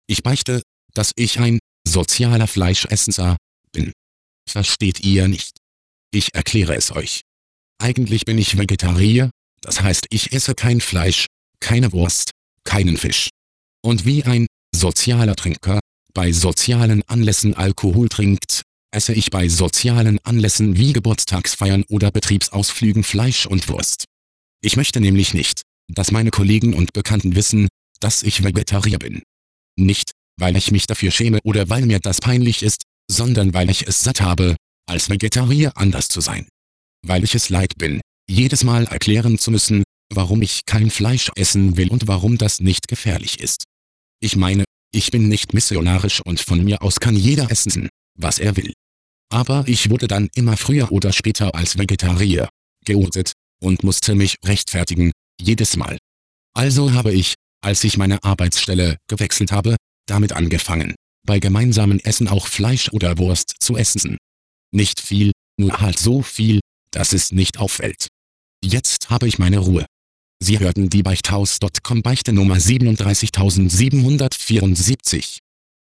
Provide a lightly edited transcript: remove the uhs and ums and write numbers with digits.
Ich beichte, dass ich ein sozialer Fleischesser bin. Versteht ihr nicht? Ich erkläre es euch. Eigentlich bin ich Vegetarier, das heißt ich esse kein Fleisch, keine Wurst, keinen Fisch. Und wie ein sozialer Trinker bei sozialen Anlässen Alkohol trinkt, esse ich bei sozialen Anlässen wie Geburtstagsfeiern oder Betriebsausflügen Fleisch und Wurst. Ich möchte nämlich nicht, dass meine Kollegen und Bekannten wissen, dass ich Vegetarier bin. Nicht, weil ich mich dafür schäme oder weil mir das peinlich ist, sondern weil ich es satt habe, als Vegetarier anders zu sein. Weil ich es leid bin, jedes Mal erklären zu müssen, warum ich kein Fleisch essen will und warum das nicht gefährlich ist. Ich meine, ich bin nicht missionarisch und von mir aus kann jeder essen, was er will. Aber ich wurde dann immer früher oder später als Vegetarier geoutet und musste mich rechtfertigen, jedes Mal. Also habe ich, als ich meine Arbeitsstelle gewechselt habe, damit angefangen, bei gemeinsamen Essen auch Fleisch oder Wurst zu essen. Nicht viel, nur halt so viel, dass es nicht auffällt. Jetzt habe ich meine Ruhe. Sie hörten die Beichthaus.com Beichte Nummer 37774.